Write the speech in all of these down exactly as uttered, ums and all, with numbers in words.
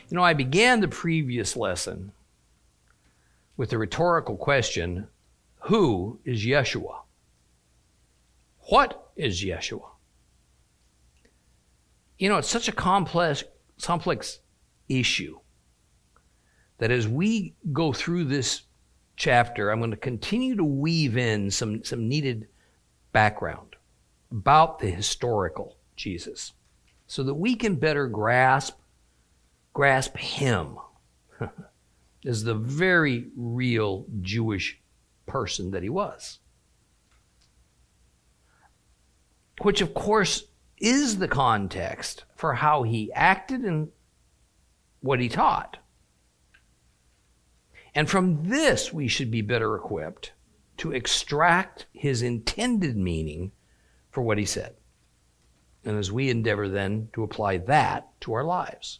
You know, I began the previous lesson with the rhetorical question, who is Yeshua? What is Yeshua? You know, it's such a complex, complex issue that as we go through this chapter, I'm going to continue to weave in some, some needed background about the historical Jesus so that we can better grasp grasp him as the very real Jewish person that he was. Which, of course, is the context for how he acted and what he taught. And from this, we should be better equipped to extract his intended meaning for what he said. And as we endeavor then to apply that to our lives.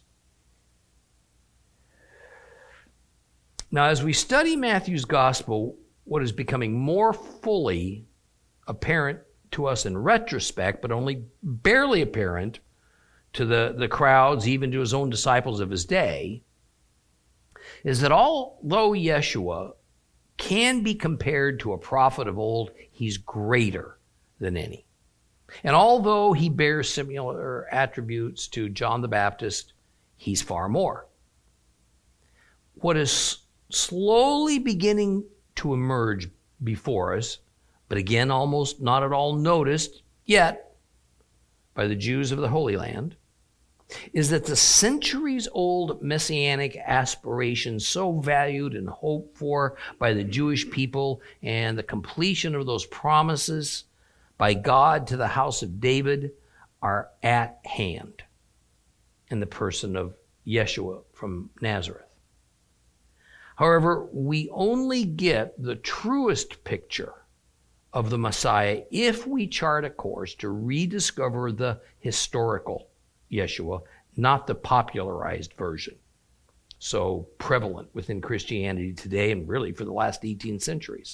Now, as we study Matthew's gospel, what is becoming more fully apparent to us in retrospect, but only barely apparent to the, the crowds, even to his own disciples of his day, is that although Yeshua can be compared to a prophet of old, he's greater than any. And although he bears similar attributes to John the Baptist, he's far more. What is slowly beginning to emerge before us, but again almost not at all noticed yet by the Jews of the Holy Land, is that the centuries-old messianic aspirations so valued and hoped for by the Jewish people and the completion of those promises by God to the house of David are at hand in the person of Yeshua from Nazareth. However, we only get the truest picture of the Messiah if we chart a course to rediscover the historical Yeshua, not the popularized version, so prevalent within Christianity today and really for the last eighteen centuries.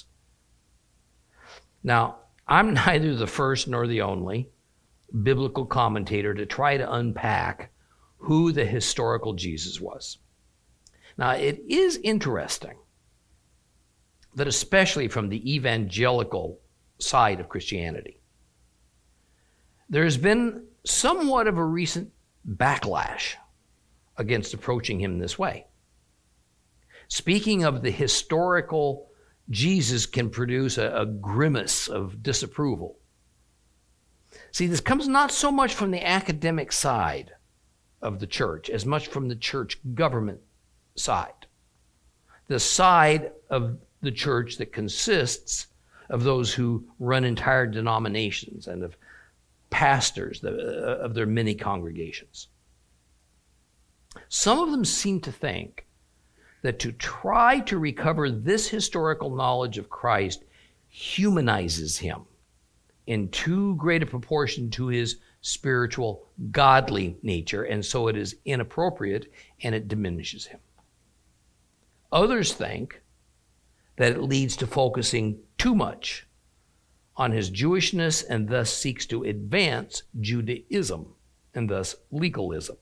Now, I'm neither the first nor the only biblical commentator to try to unpack who the historical Jesus was. Now, it is interesting that especially from the evangelical side of Christianity, there's been somewhat of a recent backlash against approaching him this way. Speaking of the historical Jesus can produce a, a grimace of disapproval. See, this comes not so much from the academic side of the church as much from the church government side. The side of the church that consists of those who run entire denominations and of pastors of their many congregations. Some of them seem to think that to try to recover this historical knowledge of Christ humanizes him in too great a proportion to his spiritual, godly nature, and so it is inappropriate and it diminishes him. Others think that it leads to focusing too much on his Jewishness and thus seeks to advance Judaism and thus legalism.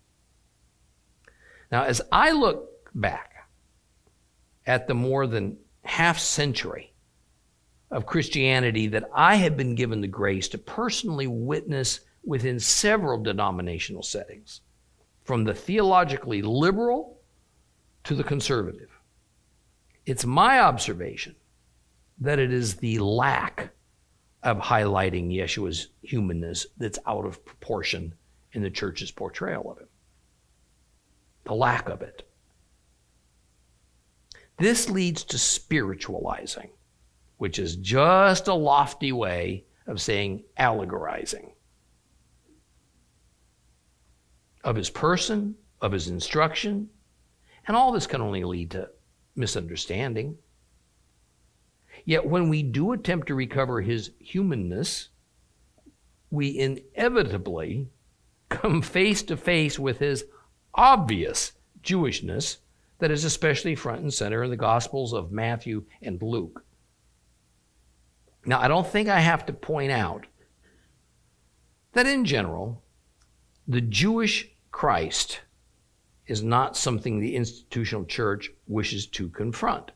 Now, as I look back at the more than half century of Christianity that I have been given the grace to personally witness within several denominational settings, from the theologically liberal to the conservative, it's my observation that it is the lack of highlighting Yeshua's humanness that's out of proportion in the church's portrayal of him. The lack of it. This leads to spiritualizing, which is just a lofty way of saying allegorizing of his person, of his instruction, and all this can only lead to misunderstanding. Yet when we do attempt to recover his humanness, we inevitably come face to face with his obvious Jewishness that is especially front and center in the Gospels of Matthew and Luke. Now, I don't think I have to point out that in general, the Jewish Christ is not something the institutional church wishes to confront.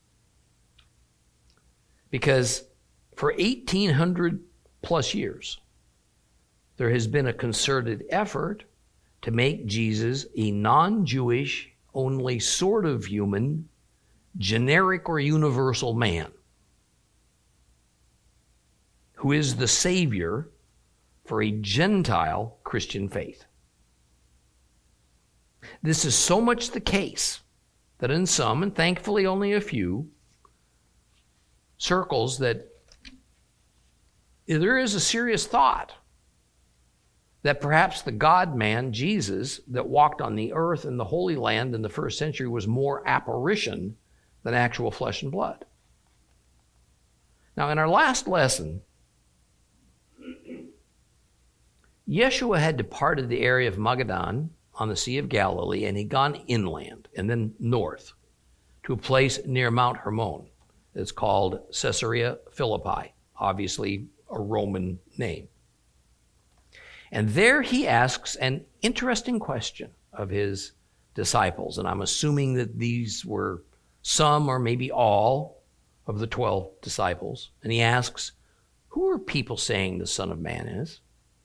Because for eighteen hundred plus years, there has been a concerted effort to make Jesus a non-Jewish, only sort of human, generic or universal man who is the Savior for a Gentile Christian faith. This is so much the case that in some, and thankfully only a few, circles, that there is a serious thought that perhaps the God-man, Jesus, that walked on the earth in the Holy Land in the first century was more apparition than actual flesh and blood. Now, in our last lesson, Yeshua had departed the area of Magadan on the Sea of Galilee, and he'd gone inland and then north to a place near Mount Hermon. It's called Caesarea Philippi, obviously a Roman name. And there he asks an interesting question of his disciples, and I'm assuming that these were some or maybe all of the twelve disciples. And he asks, who are people saying the Son of Man is?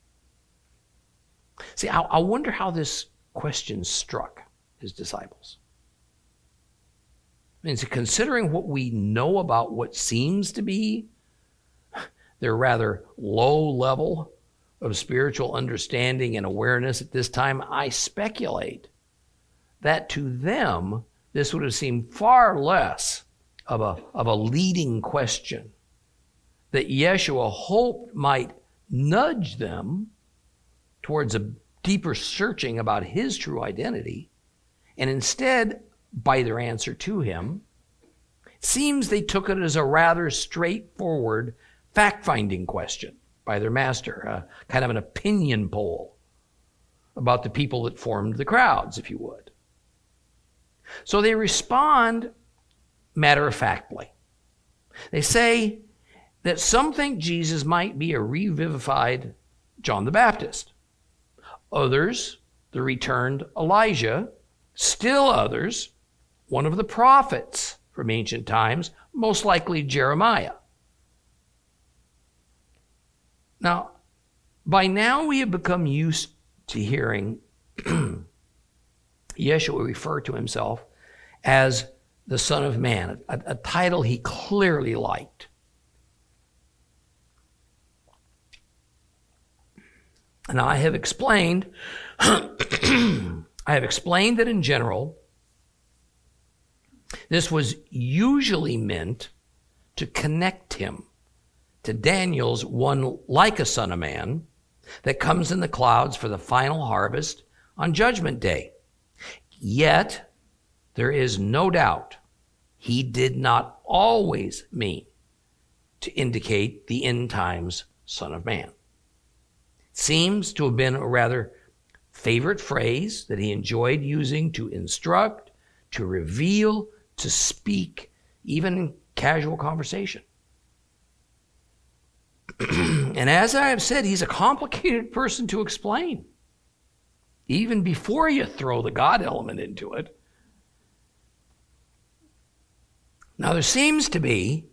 See, I, I wonder how this question struck his disciples. I mean, so considering what we know about what seems to be their rather low level of spiritual understanding and awareness at this time, I speculate that to them, this would have seemed far less of a, of a leading question that Yeshua hoped might nudge them towards a deeper searching about his true identity, and instead, by their answer to him, it seems they took it as a rather straightforward fact-finding question by their master, uh, kind of an opinion poll about the people that formed the crowds, if you would. So they respond matter-of-factly. They say that some think Jesus might be a revivified John the Baptist. Others, the returned Elijah. Still others, one of the prophets from ancient times, most likely Jeremiah. Now, by now we have become used to hearing Yeshua refer to himself as the Son of Man, a, a title he clearly liked. And I have explained, I have explained that in general, this was usually meant to connect him to Daniel's one like a son of man that comes in the clouds for the final harvest on Judgment Day. Yet, there is no doubt he did not always mean to indicate the end times Son of Man. Seems to have been a rather favorite phrase that he enjoyed using to instruct, to reveal, to speak, even in casual conversation. And as I have said, he's a complicated person to explain, even before you throw the God element into it. Now, there seems to be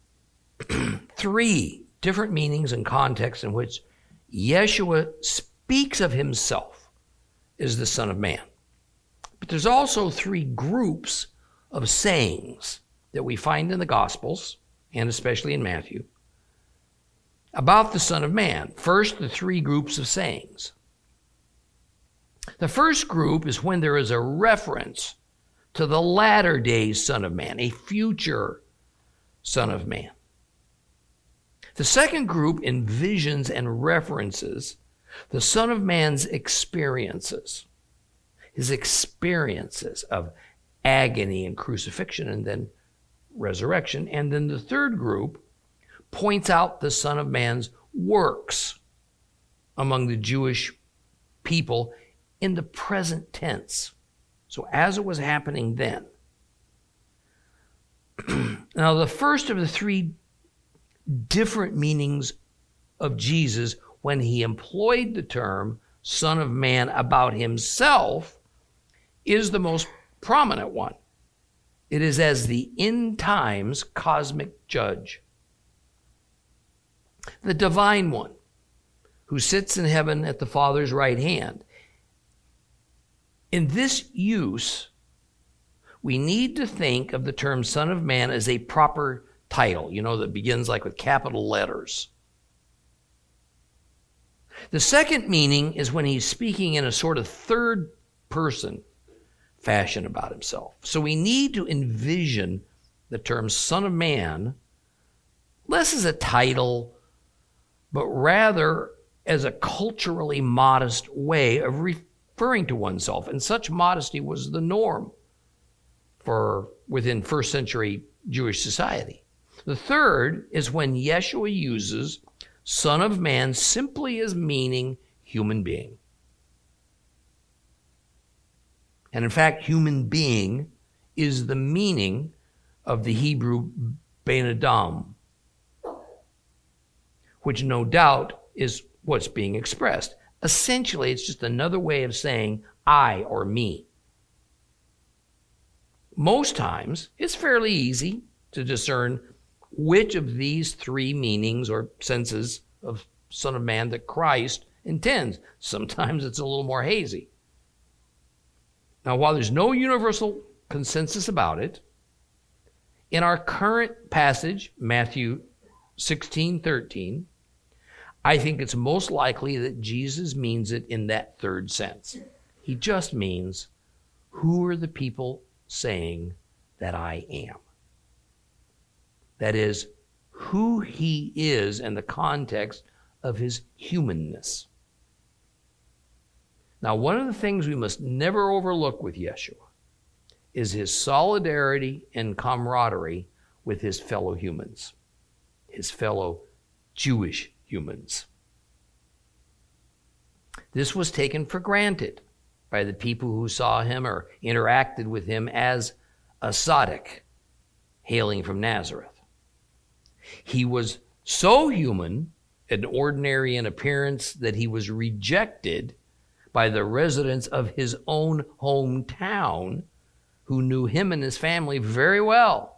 three different meanings and contexts in which Yeshua speaks of himself as the Son of Man. But there's also three groups of sayings that we find in the Gospels, and especially in Matthew, about the Son of Man. First, the three groups of sayings. The first group is when there is a reference to the latter days Son of Man, a future Son of Man. The second group envisions and references the Son of Man's experiences, his experiences of agony and crucifixion and then resurrection. And then the third group points out the Son of Man's works among the Jewish people in the present tense. So as it was happening then. Now, the first of the three different meanings of Jesus when he employed the term Son of Man about himself is the most prominent one. It is as the end times cosmic judge, the divine one who sits in heaven at the Father's right hand. In this use, we need to think of the term Son of Man as a proper title, you know, that begins like with capital letters. The second meaning is when he's speaking in a sort of third person fashion about himself. So we need to envision the term Son of Man less as a title, but rather as a culturally modest way of referring to oneself. And such modesty was the norm for within first century Jewish society. The third is when Yeshua uses Son of Man simply as meaning human being. And in fact, human being is the meaning of the Hebrew Ben Adam, which no doubt is what's being expressed. Essentially, it's just another way of saying I or me. Most times, it's fairly easy to discern which of these three meanings or senses of Son of Man that Christ intends. Sometimes it's a little more hazy. Now, while there's no universal consensus about it, in our current passage, Matthew sixteen thirteen, I think it's most likely that Jesus means it in that third sense. He just means, who are the people saying that I am? That is, who he is in the context of his humanness. Now, one of the things we must never overlook with Yeshua is his solidarity and camaraderie with his fellow humans, his fellow Jewish humans. This was taken for granted by the people who saw him or interacted with him as a tzaddik hailing from Nazareth. He was so human and ordinary in appearance that he was rejected by the residents of his own hometown who knew him and his family very well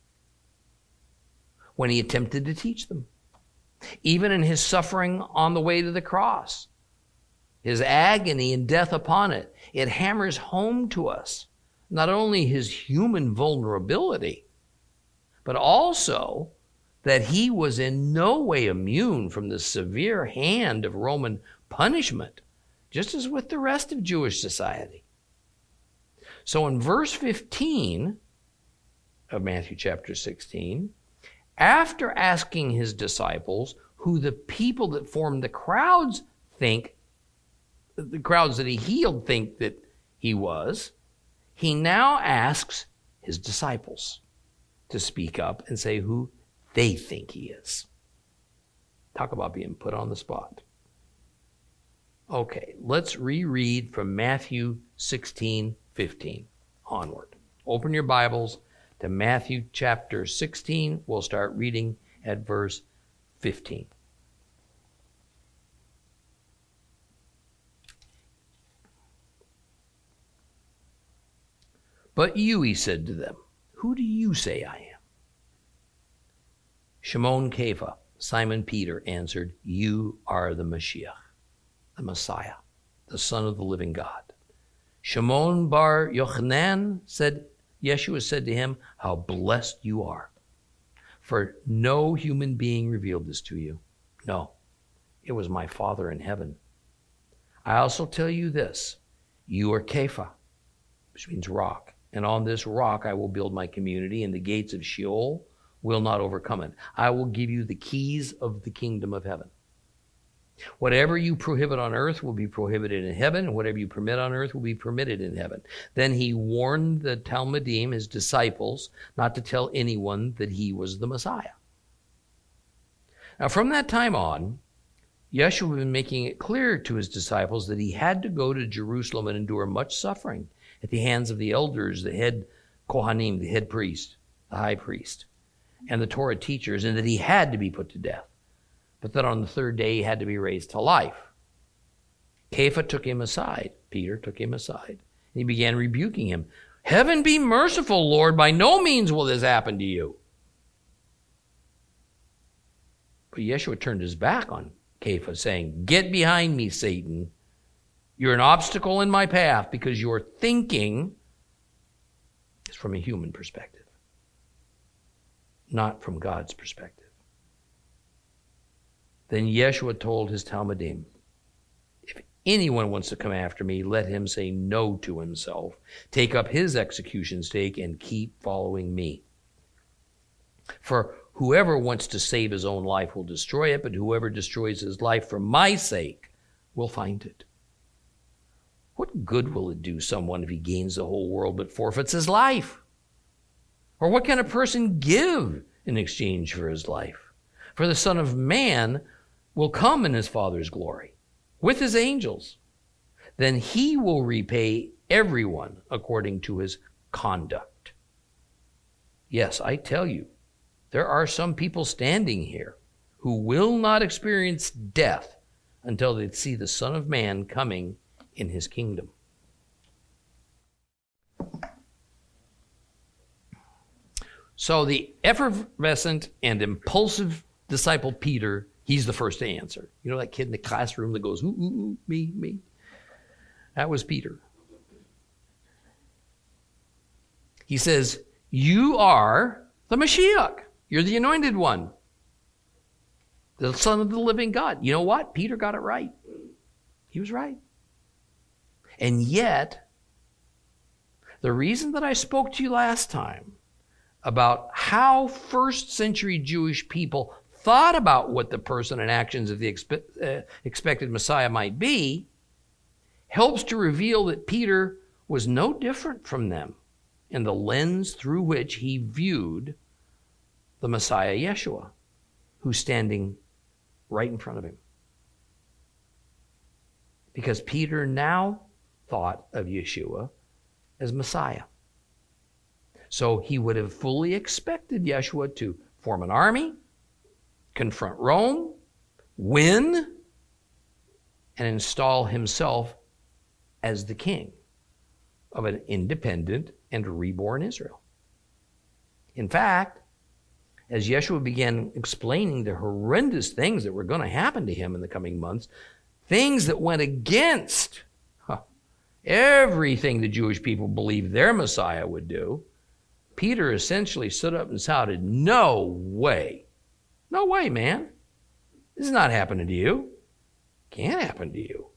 when he attempted to teach them. Even in his suffering on the way to the cross, his agony and death upon it, it hammers home to us not only his human vulnerability, but also that he was in no way immune from the severe hand of Roman punishment, just as with the rest of Jewish society. So in verse fifteen of Matthew chapter sixteen, after asking his disciples who the people that formed the crowds think, the crowds that he healed think that he was, he now asks his disciples to speak up and say who they think he is. Talk about being put on the spot. Okay, let's reread from Matthew sixteen fifteen onward. Open your Bibles to Matthew chapter sixteen. We'll start reading at verse fifteen. But you, he said to them, who do you say I am? Shimon Kepha, Simon Peter, answered, you are the Mashiach, the Messiah, the Son of the living God. Shimon bar Yochanan said, Yeshua said to him, how blessed you are, for no human being revealed this to you. No, it was my Father in heaven. I also tell you this, you are Kepha, which means rock, and on this rock I will build my community, and the gates of Sheol will not overcome it. I will give you the keys of the kingdom of heaven. Whatever you prohibit on earth will be prohibited in heaven, and whatever you permit on earth will be permitted in heaven. Then he warned the Talmudim, his disciples, not to tell anyone that he was the Messiah. Now, from that time on, Yeshua had been making it clear to his disciples that he had to go to Jerusalem and endure much suffering at the hands of the elders, the head Kohanim, the head priest, the high priest, and the Torah teachers, and that he had to be put to death, but that on the third day he had to be raised to life. Kepha took him aside, Peter took him aside, He began rebuking him. Heaven be merciful, Lord. By no means will this happen to you. But Yeshua turned his back on Kepha, saying, get behind me, Satan. You're an obstacle in my path because your thinking is from a human perspective, not from God's perspective. Then Yeshua told his Talmudim, if anyone wants to come after me, let him say no to himself, take up his execution stake, and keep following me. For whoever wants to save his own life will destroy it, but whoever destroys his life for my sake will find it. What good will it do someone if he gains the whole world but forfeits his life? Or what can a person give in exchange for his life? For the Son of Man will come in his Father's glory with his angels. Then he will repay everyone according to his conduct. Yes, I tell you, there are some people standing here who will not experience death until they see the Son of Man coming in his kingdom. So the effervescent and impulsive disciple Peter, he's the first to answer. You know that kid in the classroom that goes, ooh, ooh, ooh, me, me? That was Peter. He says, you are the Mashiach. You're the anointed one, the Son of the living God. You know what? Peter got it right. He was right. And yet, the reason that I spoke to you last time about how first century Jewish people thought about what the person and actions of the expe- uh, expected Messiah might be helps to reveal that Peter was no different from them in the lens through which he viewed the Messiah Yeshua, who's standing right in front of him. Because Peter now thought of Yeshua as Messiah. So he would have fully expected Yeshua to form an army, confront Rome, win, and install himself as the king of an independent and reborn Israel. In fact, as Yeshua began explaining the horrendous things that were going to happen to him in the coming months, things that went against huh, everything the Jewish people believed their Messiah would do, Peter essentially stood up and shouted, no way. No way, man. This is not happening to you. Can't happen to you.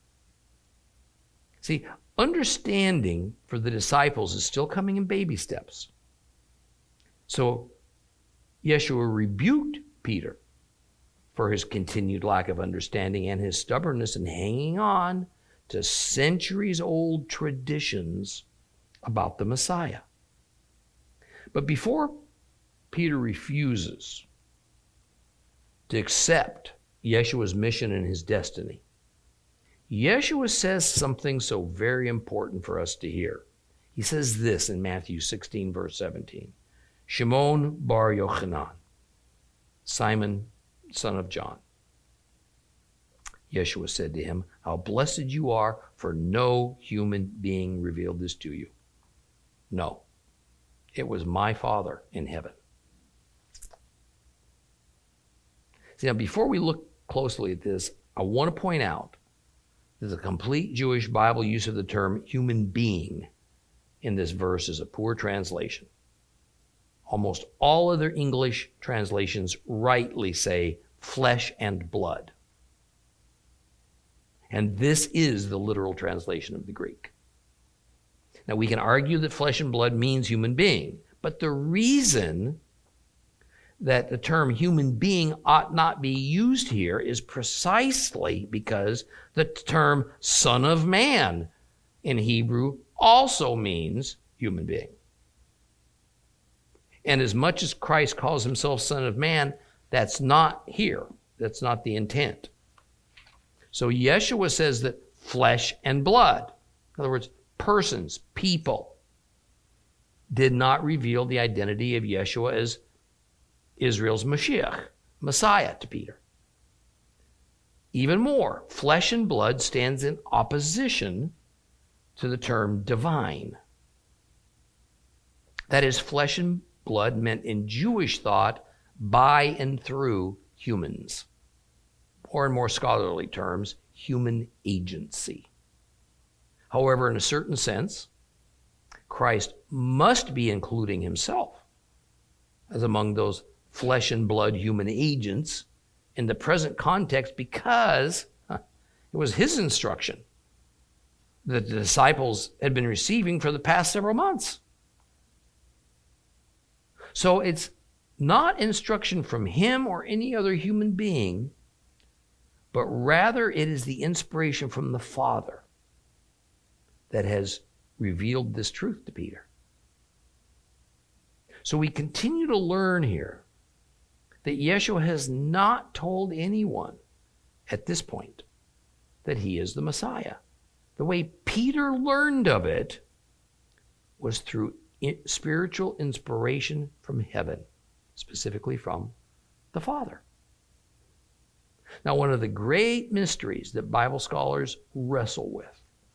See, understanding for the disciples is still coming in baby steps. So Yeshua rebuked Peter for his continued lack of understanding and his stubbornness in hanging on to centuries-old traditions about the Messiah. But before Peter refuses to accept Yeshua's mission and his destiny, Yeshua says something so very important for us to hear. He says this in Matthew sixteen, verse seventeen. Shimon bar Yochanan, Simon, son of John. Yeshua said to him, how blessed you are, for no human being revealed this to you. No, it was my Father in heaven. See, now before we look closely at this, I want to point out that the complete Jewish Bible use of the term human being in this verse is a poor translation. Almost all other English translations rightly say flesh and blood. And this is the literal translation of the Greek. Now, we can argue that flesh and blood means human being, but the reason that the term human being ought not be used here is precisely because the term Son of Man in Hebrew also means human being. And as much as Christ calls himself Son of Man, that's not here. That's not the intent. So Yeshua says that flesh and blood, in other words, persons, people, did not reveal the identity of Yeshua as Israel's Mashiach, Messiah, to Peter. Even more, flesh and blood stands in opposition to the term divine. That is, flesh and blood meant in Jewish thought by and through humans, or in more scholarly terms, human agency. However, in a certain sense, Christ must be including himself as among those flesh and blood human agents in the present context, because huh, it was his instruction that the disciples had been receiving for the past several months. So it's not instruction from him or any other human being, but rather it is the inspiration from the Father that has revealed this truth to Peter. So we continue to learn here that Yeshua has not told anyone at this point that he is the Messiah. The way Peter learned of it was through spiritual inspiration from heaven, specifically from the Father. Now, one of the great mysteries that Bible scholars wrestle with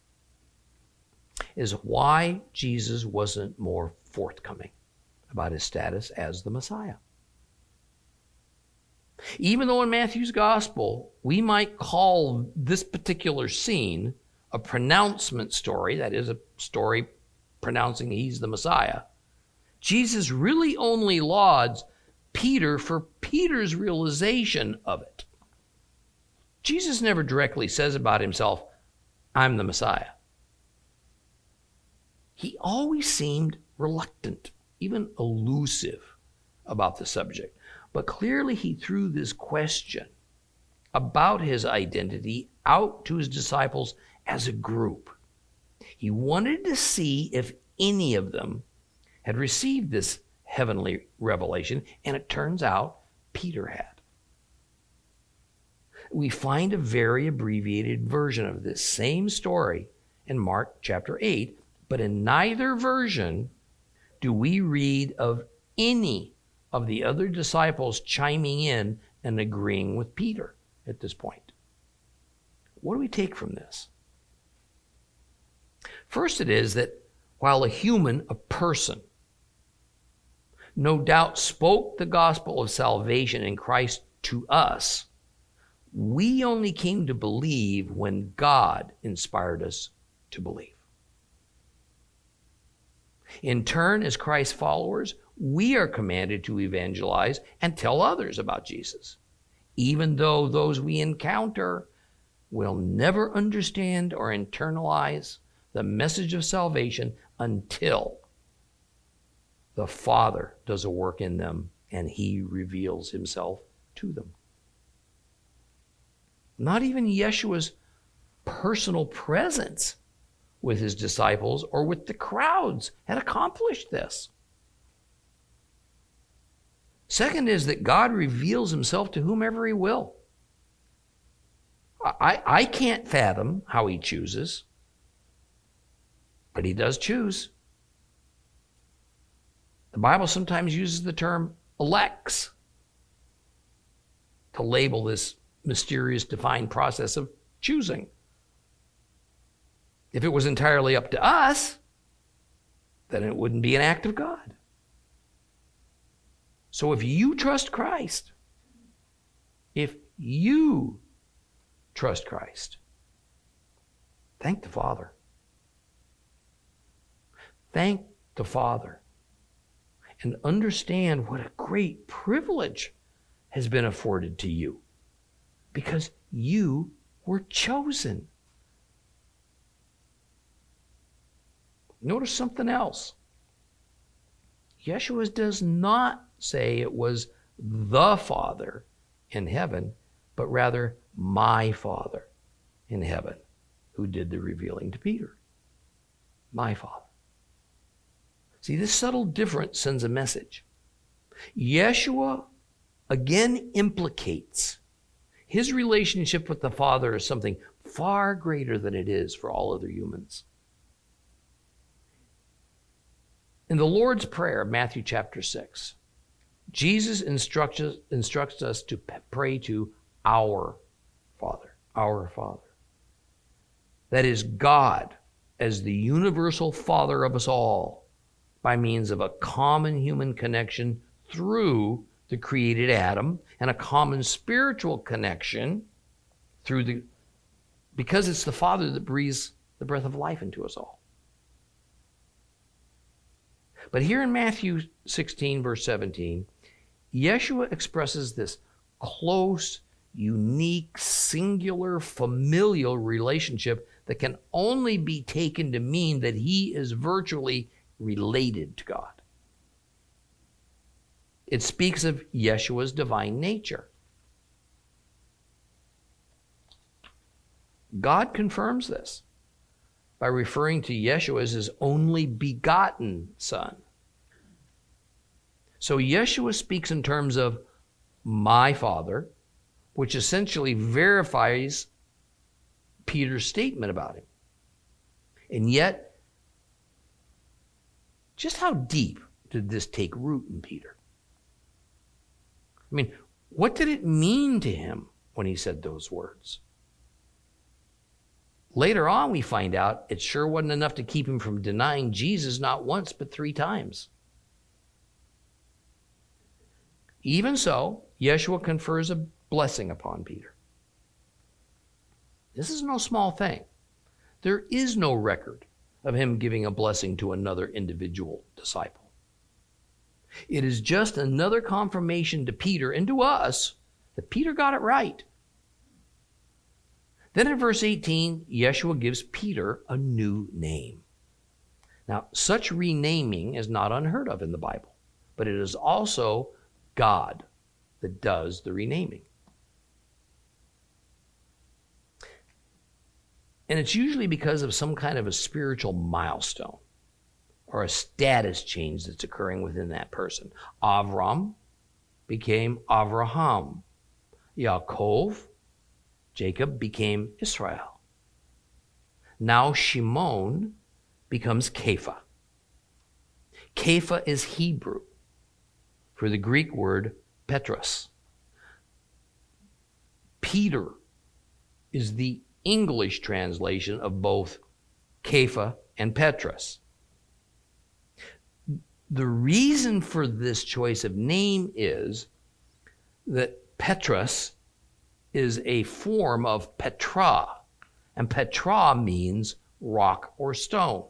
is why Jesus wasn't more forthcoming about his status as the Messiah. Even though in Matthew's gospel, we might call this particular scene a pronouncement story, that is, a story pronouncing he's the Messiah, Jesus really only lauds Peter for Peter's realization of it. Jesus never directly says about himself, I'm the Messiah. He always seemed reluctant, even elusive about the subject. But clearly he threw this question about his identity out to his disciples as a group. He wanted to see if any of them had received this heavenly revelation, and it turns out Peter had. We find a very abbreviated version of this same story in Mark chapter eight, but in neither version do we read of any of the other disciples chiming in and agreeing with Peter at this point. What do we take from this? First, it is that while a human, a person, no doubt spoke the gospel of salvation in Christ to us, we only came to believe when God inspired us to believe. In turn, as Christ's followers, we are commanded to evangelize and tell others about Jesus, even though those we encounter will never understand or internalize the message of salvation until the Father does a work in them and he reveals himself to them. Not even Yeshua's personal presence with his disciples or with the crowds had accomplished this. Second is that God reveals himself to whomever he will. I, I can't fathom how he chooses, but he does choose. The Bible sometimes uses the term elects to label this mysterious, defined process of choosing. If it was entirely up to us, then it wouldn't be an act of God. So if you trust Christ, if you trust Christ, thank the Father. Thank the Father. And understand what a great privilege has been afforded to you, because you were chosen. Notice something else. Yeshua does not say it was the Father in heaven, but rather my Father in heaven who did the revealing to Peter. My Father. See, this subtle difference sends a message. Yeshua again implicates his relationship with the Father as something far greater than it is for all other humans. In the Lord's Prayer, Matthew chapter six, Jesus instructs us, instructs us to pray to our Father, our Father. That is God as the universal Father of us all by means of a common human connection through the created Adam and a common spiritual connection through the, because it's the Father that breathes the breath of life into us all. But here in Matthew sixteen, verse seventeen, Yeshua expresses this close, unique, singular, familial relationship that can only be taken to mean that he is virtually related to God. It speaks of Yeshua's divine nature. God confirms this by referring to Yeshua as his only begotten Son. So Yeshua speaks in terms of my Father, which essentially verifies Peter's statement about him. And yet, just how deep did this take root in Peter? I mean, what did it mean to him when he said those words? Later on, we find out it sure wasn't enough to keep him from denying Jesus not once, but three times. Even so, Yeshua confers a blessing upon Peter. This is no small thing. There is no record of him giving a blessing to another individual disciple. It is just another confirmation to Peter and to us that Peter got it right. Then in verse eighteen, Yeshua gives Peter a new name. Now, such renaming is not unheard of in the Bible, but it is also God that does the renaming. And it's usually because of some kind of a spiritual milestone or a status change that's occurring within that person. Avram became Avraham. Yaakov, Jacob, became Israel. Now Shimon becomes Kepha. Kepha is Hebrew for the Greek word Petros. Peter is the English translation of both Kepha and Petros. The reason for this choice of name is that Petros is a form of Petra, and Petra means rock or stone.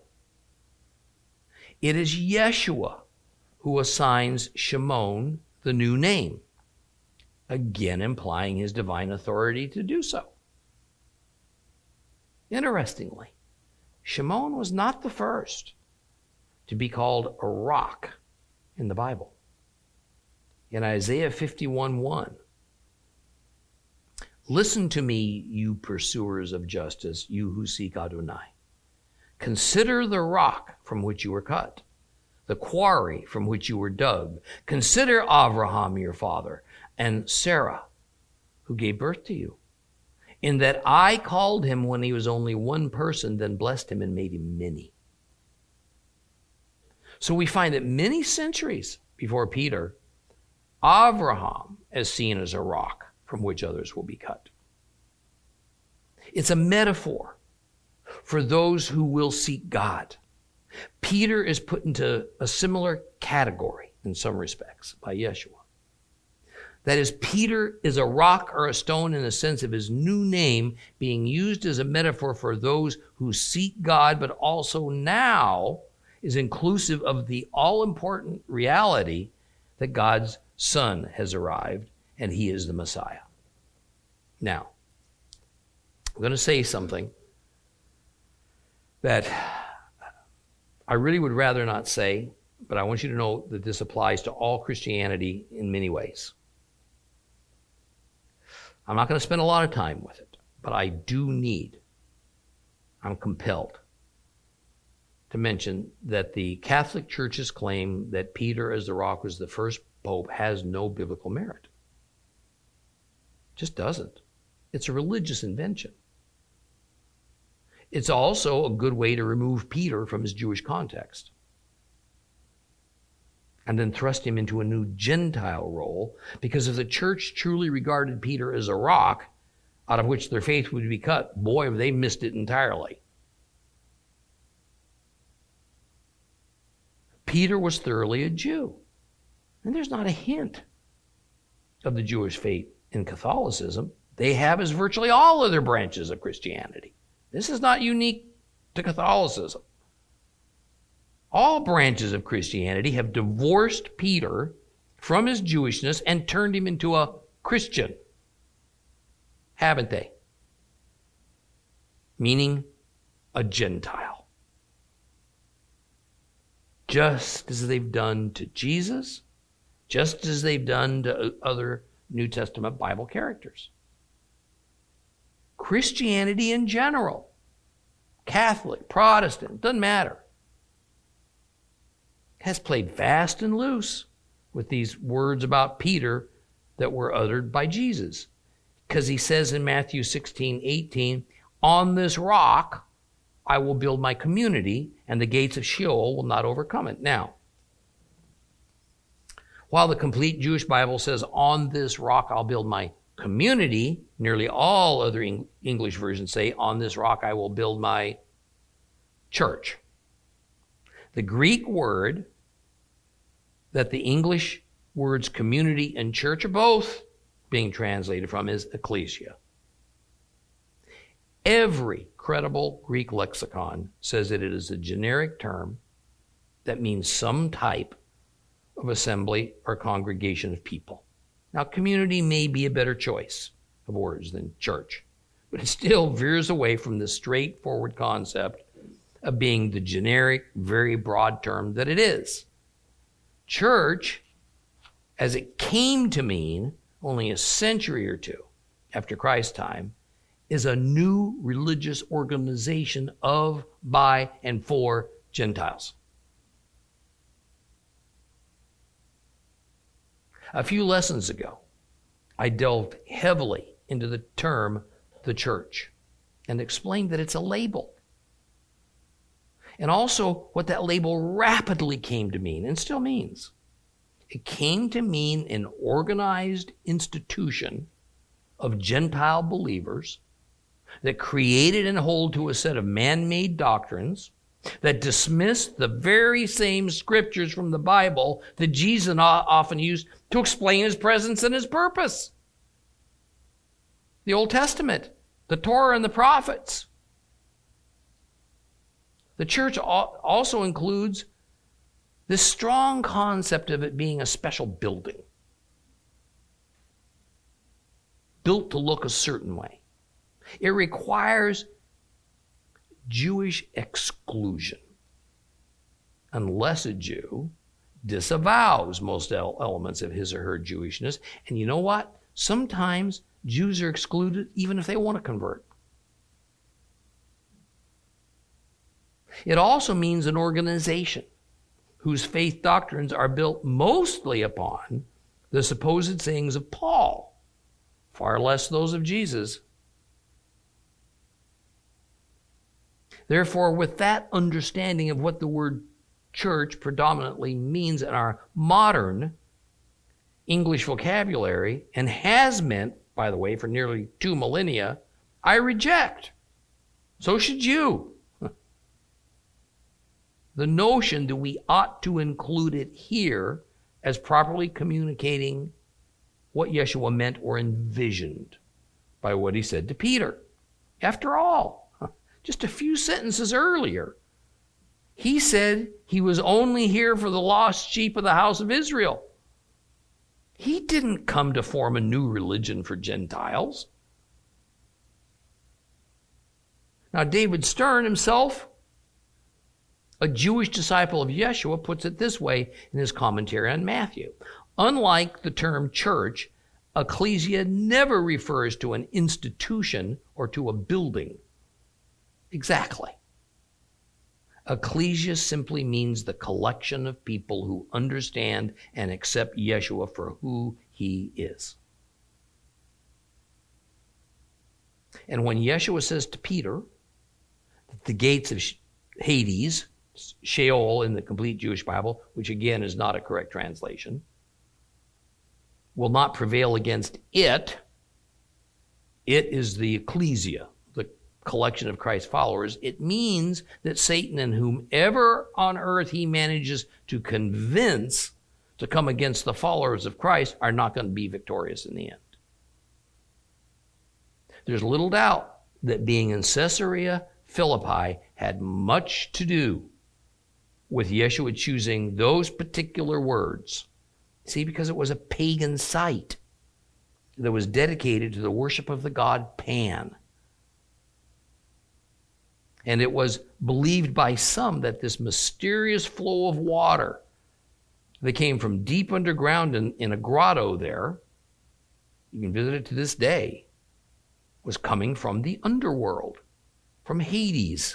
It is Yeshua who assigns Shimon the new name, again implying his divine authority to do so. Interestingly, Shimon was not the first to be called a rock in the Bible. In Isaiah fifty-one one, listen to me, you pursuers of justice, you who seek Adonai. Consider the rock from which you were cut, the quarry from which you were dug. Consider Abraham your father, and Sarah, who gave birth to you, in that I called him when he was only one person, then blessed him and made him many. So we find that many centuries before Peter, Abraham is seen as a rock from which others will be cut. It's a metaphor for those who will seek God. Peter is put into a similar category in some respects by Yeshua. That is, Peter is a rock or a stone in the sense of his new name being used as a metaphor for those who seek God, but also now is inclusive of the all-important reality that God's Son has arrived and he is the Messiah. Now, I'm going to say something that I really would rather not say, but I want you to know that this applies to all Christianity in many ways. I'm not going to spend a lot of time with it, but I do need, I'm compelled to mention that the Catholic Church's claim that Peter as the rock was the first pope has no biblical merit. Just doesn't. It's a religious invention. It's also a good way to remove Peter from his Jewish context and then thrust him into a new Gentile role, because if the church truly regarded Peter as a rock out of which their faith would be cut, boy, have they missed it entirely. Peter was thoroughly a Jew. And there's not a hint of the Jewish faith in Catholicism. They have as virtually all other branches of Christianity. This is not unique to Catholicism. All branches of Christianity have divorced Peter from his Jewishness and turned him into a Christian, haven't they? Meaning a Gentile. Just as they've done to Jesus, just as they've done to other New Testament Bible characters. Christianity in general, Catholic, Protestant, doesn't matter, has played fast and loose with these words about Peter that were uttered by Jesus. Because he says in Matthew sixteen eighteen, on this rock I will build my community, and the gates of Sheol will not overcome it. Now, while the complete Jewish Bible says, on this rock I'll build my community, nearly all other English versions say, on this rock I will build my church. The Greek word that the English words community and church are both being translated from is ecclesia. Every credible Greek lexicon says that it is a generic term that means some type of assembly or congregation of people. Now, community may be a better choice of words than church, but it still veers away from the straightforward concept of being the generic, very broad term that it is. Church, as it came to mean only a century or two after Christ's time, is a new religious organization of, by, and for Gentiles. A few lessons ago, I delved heavily into the term the church and explained that it's a label. And also what that label rapidly came to mean and still means. It came to mean an organized institution of Gentile believers that created and hold to a set of man-made doctrines that dismissed the very same scriptures from the Bible that Jesus often used to explain his presence and his purpose. The Old Testament, the Torah and the prophets. The church also includes this strong concept of it being a special building, built to look a certain way. It requires Jewish exclusion, unless a Jew disavows most elements of his or her Jewishness. And you know what? Sometimes Jews are excluded even if they want to convert. It also means an organization whose faith doctrines are built mostly upon the supposed sayings of Paul, far less those of Jesus. Therefore, with that understanding of what the word church predominantly means in our modern English vocabulary, and has meant, by the way, for nearly two millennia, I reject. So should you. The notion that we ought to include it here as properly communicating what Yeshua meant or envisioned by what he said to Peter. After all, just a few sentences earlier, he said he was only here for the lost sheep of the house of Israel. He didn't come to form a new religion for Gentiles. Now, David Stern himself, a Jewish disciple of Yeshua, puts it this way in his commentary on Matthew. Unlike the term church, ecclesia never refers to an institution or to a building. Exactly. Ecclesia simply means the collection of people who understand and accept Yeshua for who he is. And when Yeshua says to Peter that the gates of Hades, Sheol in the complete Jewish Bible, which again is not a correct translation, will not prevail against it, it is the ecclesia, the collection of Christ's followers. It means that Satan and whomever on earth he manages to convince to come against the followers of Christ are not going to be victorious in the end. There's little doubt that being in Caesarea Philippi had much to do with Yeshua choosing those particular words. See, because it was a pagan site that was dedicated to the worship of the god Pan. And it was believed by some that this mysterious flow of water that came from deep underground in, in a grotto there, you can visit it to this day, was coming from the underworld, from Hades.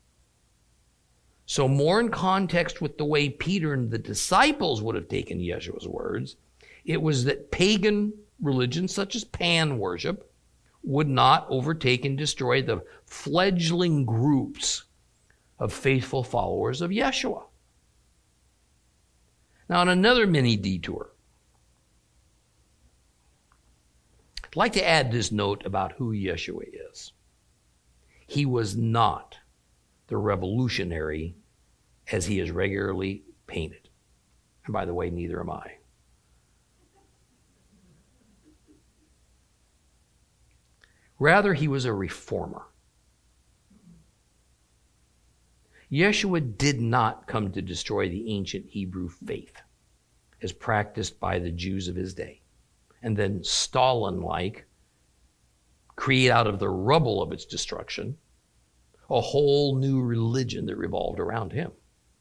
So more in context with the way Peter and the disciples would have taken Yeshua's words, it was that pagan religions such as Pan worship would not overtake and destroy the fledgling groups of faithful followers of Yeshua. Now, on another mini detour, I'd like to add this note about who Yeshua is. He was not the revolutionary as he is regularly painted. And by the way, neither am I. Rather, he was a reformer. Yeshua did not come to destroy the ancient Hebrew faith as practiced by the Jews of his day, and then Stalin-like create out of the rubble of its destruction a whole new religion that revolved around him.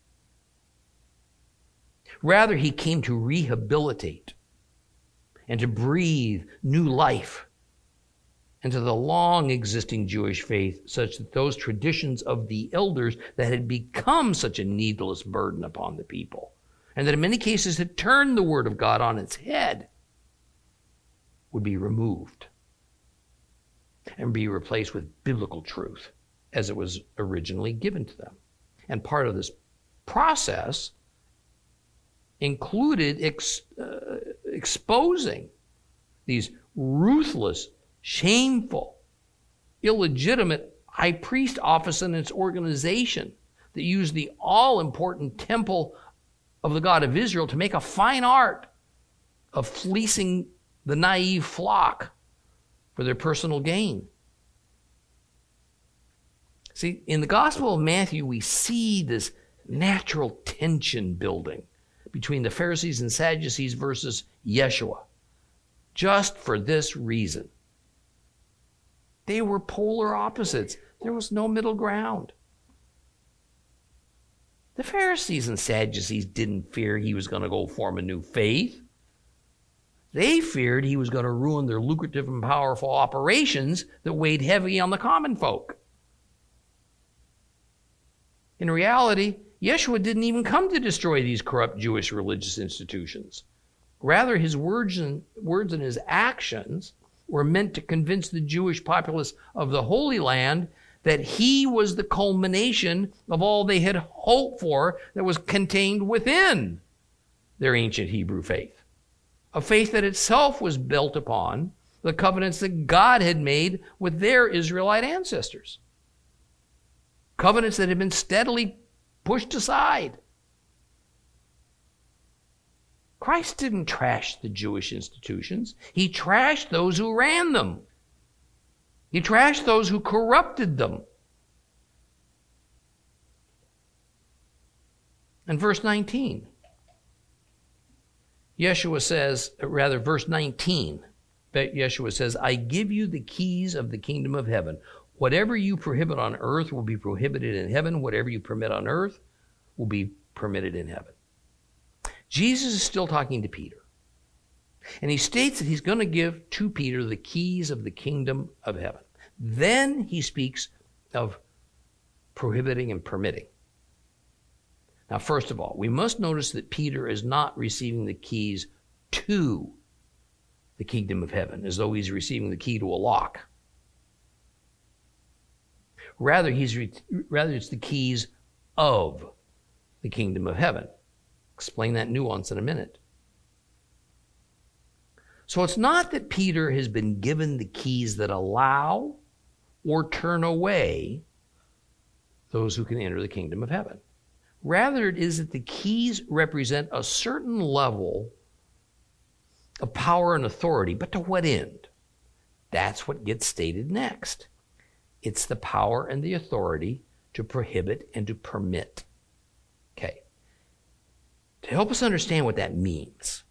Rather, he came to rehabilitate and to breathe new life into the long existing Jewish faith, such that those traditions of the elders that had become such a needless burden upon the people, and that in many cases had turned the word of God on its head, would be removed and be replaced with biblical truth as it was originally given to them. And part of this process included ex, uh, exposing these ruthless, shameful, illegitimate high priest office and its organization that used the all-important temple of the God of Israel to make a fine art of fleecing the naive flock for their personal gain. See, in the Gospel of Matthew, we see this natural tension building between the Pharisees and Sadducees versus Yeshua, just for this reason. They were polar opposites. There was no middle ground. The Pharisees and Sadducees didn't fear he was going to go form a new faith. They feared he was going to ruin their lucrative and powerful operations that weighed heavy on the common folk. In reality, Yeshua didn't even come to destroy these corrupt Jewish religious institutions. Rather, his words and, words and his actions were meant to convince the Jewish populace of the Holy Land that he was the culmination of all they had hoped for that was contained within their ancient Hebrew faith. A faith that itself was built upon the covenants that God had made with their Israelite ancestors. Covenants that had been steadily pushed aside. Christ didn't trash the Jewish institutions. He trashed those who ran them. He trashed those who corrupted them. And verse nineteen, Yeshua says, rather verse nineteen, Yeshua says, I give you the keys of the kingdom of heaven. Whatever you prohibit on earth will be prohibited in heaven. Whatever you permit on earth will be permitted in heaven. Jesus is still talking to Peter. And he states that he's going to give to Peter the keys of the kingdom of heaven. Then he speaks of prohibiting and permitting. Now, first of all, we must notice that Peter is not receiving the keys to the kingdom of heaven, as though he's receiving the key to a lock. Rather, he's re- rather it's the keys of the kingdom of heaven. Explain that nuance in a minute. So it's not that Peter has been given the keys that allow or turn away those who can enter the kingdom of heaven. Rather, it is that the keys represent a certain level of power and authority, but to what end? That's what gets stated next. It's the power and the authority to prohibit and to permit. Okay. To help us understand what that means,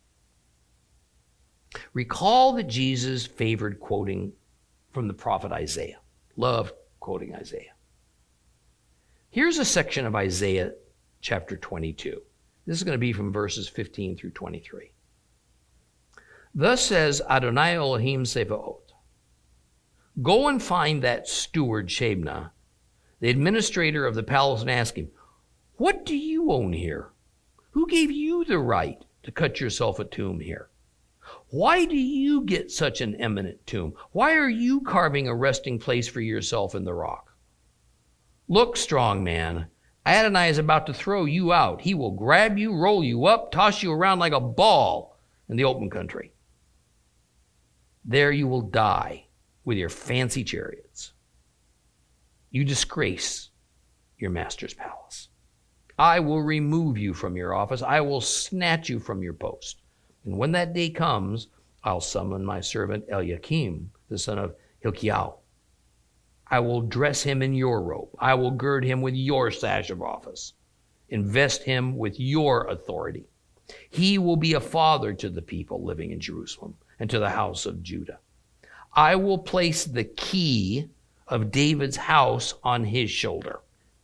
recall that Jesus favored quoting from the prophet Isaiah. Loved quoting Isaiah. Here's a section of Isaiah chapter twenty-two. This is going to be from verses fifteen through twenty-three. Thus says Adonai Elohim Sebaot, go and find that steward Shebna, the administrator of the palace, and ask him, what do you own here? Who gave you the right to cut yourself a tomb here? Why do you get such an eminent tomb? Why are you carving a resting place for yourself in the rock? Look, strong man, Adonai is about to throw you out. He will grab you, roll you up, toss you around like a ball in the open country. There you will die with your fancy chariots. You disgrace your master's palace. I will remove you from your office. I will snatch you from your post. And when that day comes, I'll summon my servant Eliakim, the son of Hilkiah. I will dress him in your robe. I will gird him with your sash of office. Invest him with your authority. He will be a father to the people living in Jerusalem and to the house of Judah. I will place the key of David's house on his shoulder.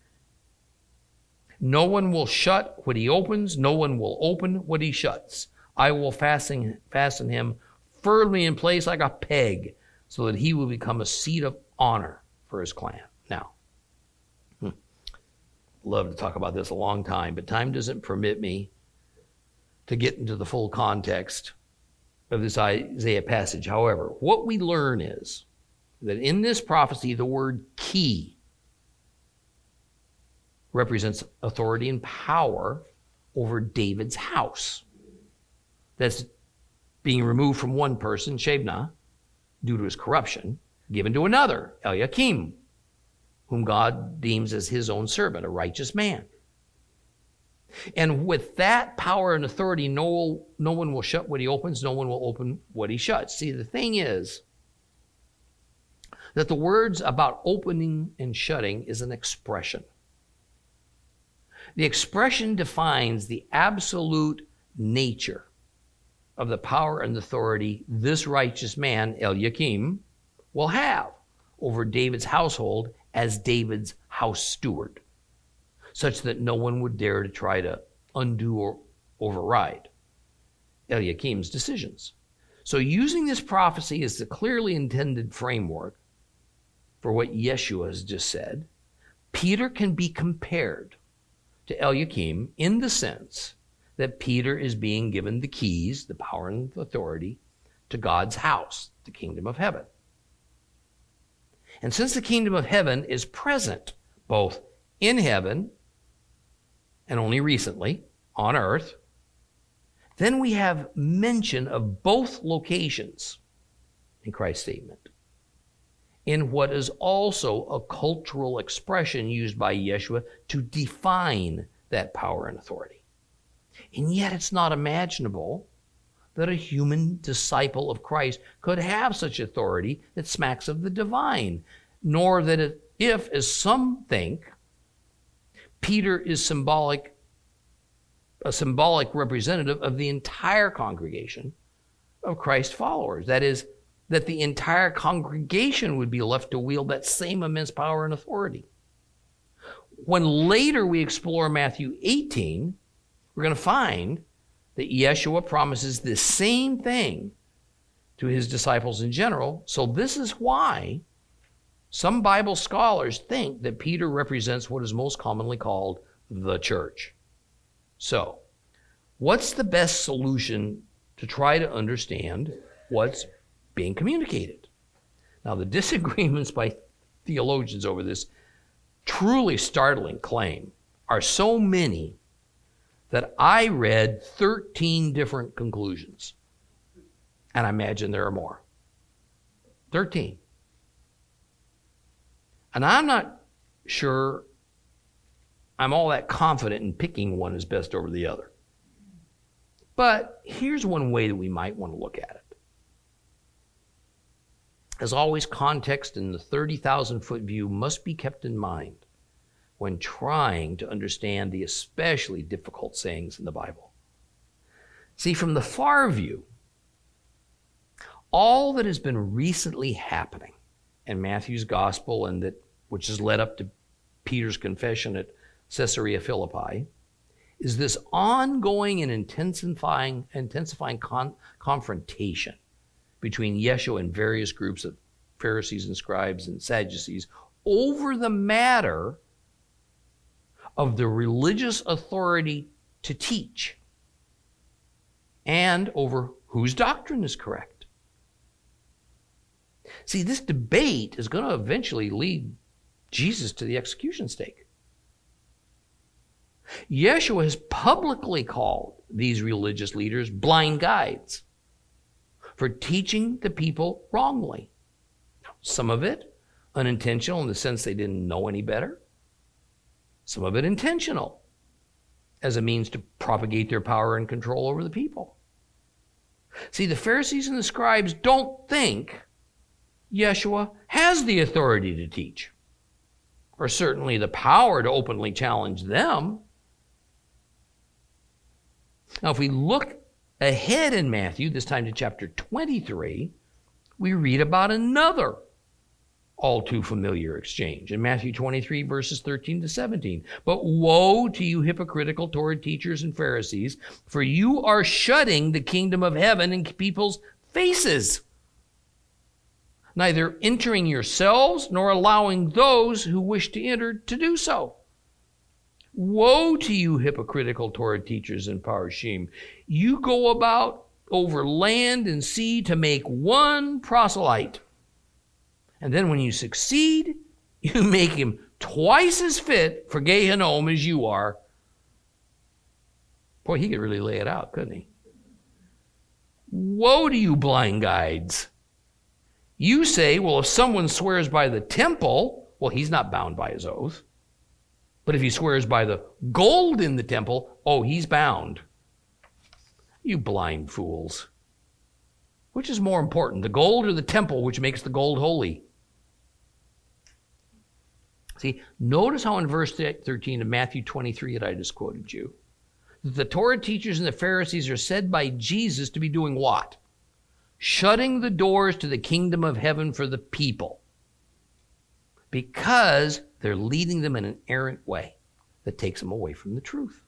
No one will shut what he opens. No one will open what he shuts. I will fasten, fasten him firmly in place like a peg so that he will become a seat of honor for his clan. Now, hmm, love to talk about this a long time, but time doesn't permit me to get into the full context of this Isaiah passage. However, what we learn is that in this prophecy, the word key represents authority and power over David's house. That's being removed from one person, Shebna, due to his corruption, given to another, Eliakim, whom God deems as his own servant, a righteous man. And with that power and authority, no, no one will shut what he opens, no one will open what he shuts. See, the thing is that the words about opening and shutting is an expression. The expression defines the absolute nature of the power and authority this righteous man, Eliakim, will have over David's household as David's house steward, such that no one would dare to try to undo or override Eliakim's decisions. So using this prophecy as the clearly intended framework for what Yeshua has just said, Peter can be compared to Eliakim in the sense that Peter is being given the keys, the power and authority, to God's house, the kingdom of heaven. And since the kingdom of heaven is present both in heaven and only recently on earth, then we have mention of both locations in Christ's statement in what is also a cultural expression used by Yeshua to define that power and authority. And yet it's not imaginable that a human disciple of Christ could have such authority that smacks of the divine, nor that it, if, as some think, Peter is symbolic, a symbolic representative of the entire congregation of Christ's followers. That is, that the entire congregation would be left to wield that same immense power and authority. When later we explore Matthew eighteen, we're going to find that Yeshua promises the same thing to his disciples in general. So this is why some Bible scholars think that Peter represents what is most commonly called the church. So, what's the best solution to try to understand what's being communicated? Now, the disagreements by theologians over this truly startling claim are so many that I read thirteen different conclusions. And I imagine there are more. thirteen. And I'm not sure I'm all that confident in picking one as best over the other. But here's one way that we might want to look at it. As always, context in the thirty thousand foot view must be kept in mind when trying to understand the especially difficult sayings in the Bible. See, from the far view, all that has been recently happening in Matthew's gospel, and that which has led up to Peter's confession at Caesarea Philippi, is this ongoing and intensifying, intensifying con- confrontation between Yeshua and various groups of Pharisees and scribes and Sadducees over the matter of the religious authority to teach and over whose doctrine is correct. See, this debate is going to eventually lead Jesus to the execution stake. Yeshua has publicly called these religious leaders blind guides for teaching the people wrongly. Some of it unintentional in the sense they didn't know any better. Some of it intentional as a means to propagate their power and control over the people. See, the Pharisees and the scribes don't think Yeshua has the authority to teach, or certainly the power to openly challenge them. Now, if we look ahead in Matthew, this time to chapter twenty-three, we read about another all too familiar exchange. In Matthew twenty-three, verses thirteen to seventeen. But woe to you hypocritical Torah teachers and Pharisees, for you are shutting the kingdom of heaven in people's faces, neither entering yourselves nor allowing those who wish to enter to do so. Woe to you hypocritical Torah teachers and Parashim. You go about over land and sea to make one proselyte. And then when you succeed, you make him twice as fit for Gehinnom as you are. Boy, he could really lay it out, couldn't he? Woe to you blind guides. You say, well, if someone swears by the temple, well, he's not bound by his oath. But if he swears by the gold in the temple, oh, he's bound. You blind fools. Which is more important, the gold or the temple which makes the gold holy? See, notice how in verse thirteen of Matthew twenty-three that I just quoted you, that the Torah teachers and the Pharisees are said by Jesus to be doing what? Shutting the doors to the kingdom of heaven for the people, because they're leading them in an errant way that takes them away from the truth.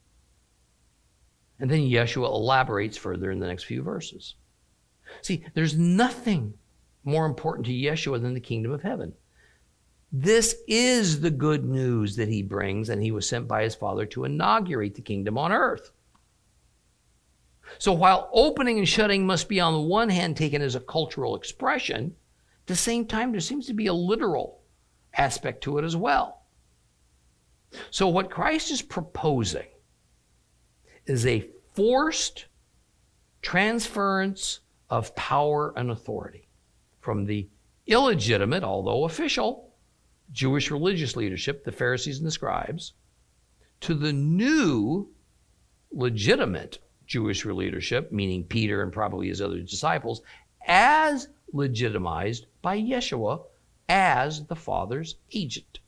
And then Yeshua elaborates further in the next few verses. See, there's nothing more important to Yeshua than the kingdom of heaven. This is the good news that he brings, and he was sent by his Father to inaugurate the kingdom on earth. So while opening and shutting must be on the one hand taken as a cultural expression, at the same time there seems to be a literal aspect to it as well. So what Christ is proposing is a forced transference of power and authority from the illegitimate, although official, Jewish religious leadership, the Pharisees and the scribes, to the new legitimate Jewish leadership, meaning Peter and probably his other disciples, as legitimized by Yeshua as the Father's agent.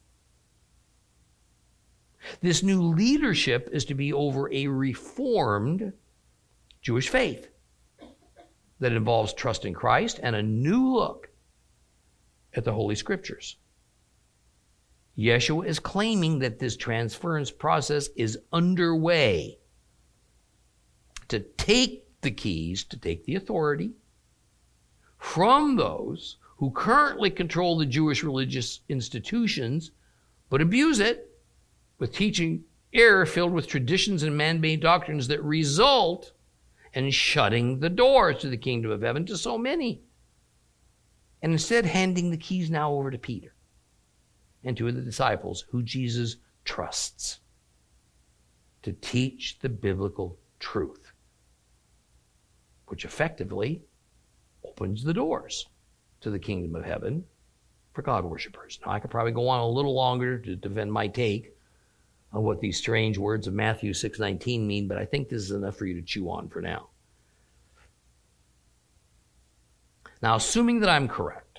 This new leadership is to be over a reformed Jewish faith that involves trust in Christ and a new look at the Holy Scriptures. Yeshua is claiming that this transference process is underway to take the keys, to take the authority from those who currently control the Jewish religious institutions, but abuse it with teaching error filled with traditions and man-made doctrines that result in shutting the doors to the kingdom of heaven to so many. And instead handing the keys now over to Peter and to the disciples who Jesus trusts to teach the biblical truth, which effectively opens the doors to the kingdom of heaven for God worshipers. Now, I could probably go on a little longer to defend my take on what these strange words of Matthew six nineteen mean, but I think this is enough for you to chew on for now. Now, assuming that I'm correct,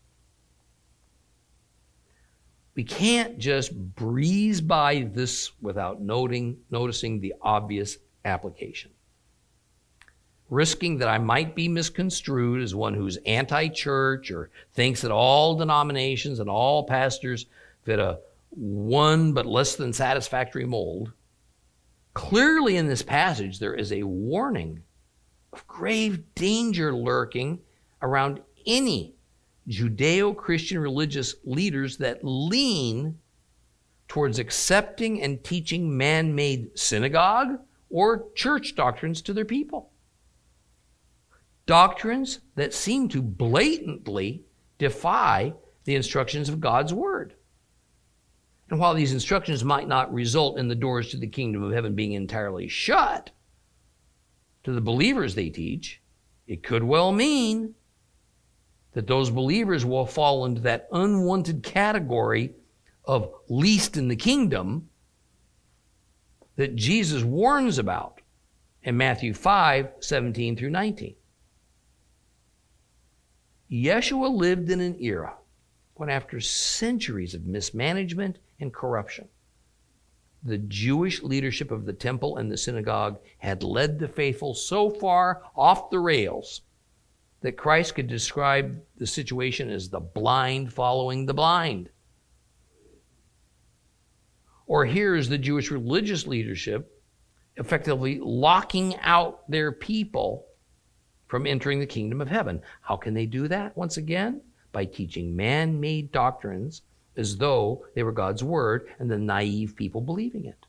we can't just breeze by this without noting, noticing the obvious application. Risking that I might be misconstrued as one who's anti-church or thinks that all denominations and all pastors fit a one but less than satisfactory mold. Clearly in this passage there is a warning of grave danger lurking around any Judeo-Christian religious leaders that lean towards accepting and teaching man-made synagogue or church doctrines to their people. Doctrines that seem to blatantly defy the instructions of God's Word. And while these instructions might not result in the doors to the kingdom of heaven being entirely shut to the believers they teach, it could well mean that those believers will fall into that unwanted category of least in the kingdom that Jesus warns about in Matthew five, seventeen through nineteen. Yeshua lived in an era when, after centuries of mismanagement and corruption, the Jewish leadership of the temple and the synagogue had led the faithful so far off the rails that Christ could describe the situation as the blind following the blind. Or here's the Jewish religious leadership effectively locking out their people from entering the kingdom of heaven. How can they do that? Once again, by teaching man-made doctrines as though they were God's word and the naive people believing it.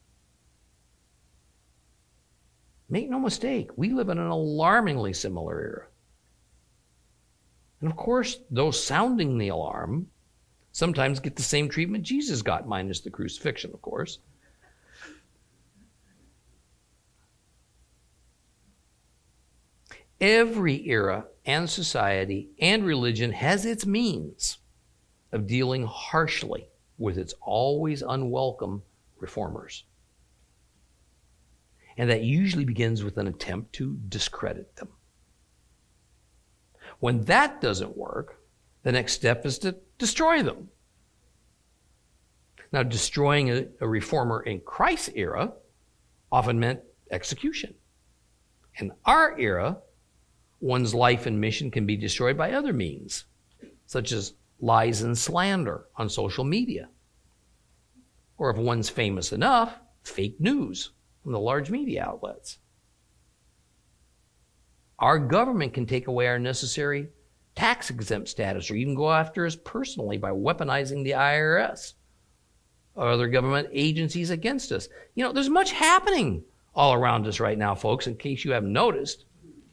Make no mistake, we live in an alarmingly similar era. And of course, those sounding the alarm sometimes get the same treatment Jesus got, minus the crucifixion, of course. Every era and society and religion has its means of dealing harshly with its always unwelcome reformers. And that usually begins with an attempt to discredit them. When that doesn't work, the next step is to destroy them. Now, destroying a, a reformer in Christ's era often meant execution. In our era, one's life and mission can be destroyed by other means, such as lies and slander on social media. Or if one's famous enough, fake news from the large media outlets. Our government can take away our necessary tax-exempt status or even go after us personally by weaponizing the I R S or other government agencies against us. You know, there's much happening all around us right now, folks, in case you haven't noticed.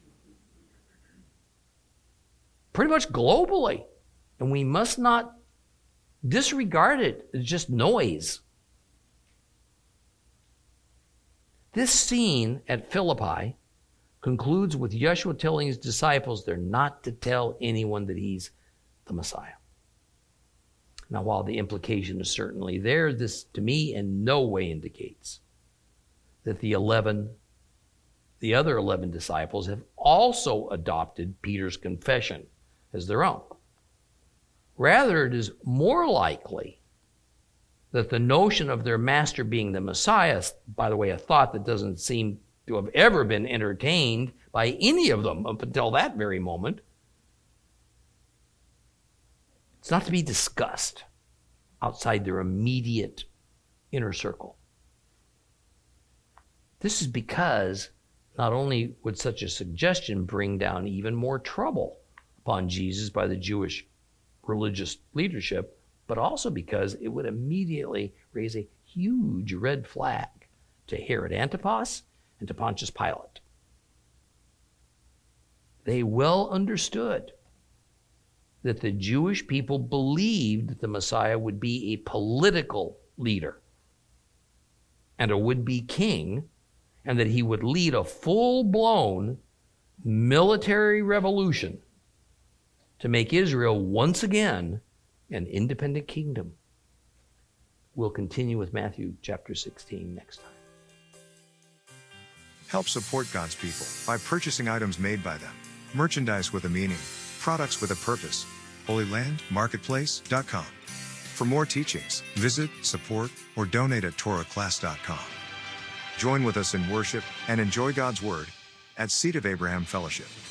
Pretty much globally. And we must not disregard it as just noise. This scene at Philippi concludes with Yeshua telling his disciples they're not to tell anyone that he's the Messiah. Now, while the implication is certainly there, this to me in no way indicates that the eleven, the other eleven disciples have also adopted Peter's confession as their own. Rather, it is more likely that the notion of their master being the Messiah, by the way, a thought that doesn't seem to have ever been entertained by any of them up until that very moment, it's not to be discussed outside their immediate inner circle. This is because not only would such a suggestion bring down even more trouble upon Jesus by the Jewish religious leadership, but also because it would immediately raise a huge red flag to Herod Antipas and to Pontius Pilate. They well understood that the Jewish people believed that the Messiah would be a political leader and a would-be king, and that he would lead a full-blown military revolution to make Israel once again an independent kingdom. We'll continue with Matthew chapter sixteen next time. Help support God's people by purchasing items made by them. Merchandise with a meaning. Products with a purpose. Holy Land Marketplace dot com. For more teachings, visit, support, or donate at Torah Class dot com. Join with us in worship and enjoy God's Word at Seed of Abraham Fellowship.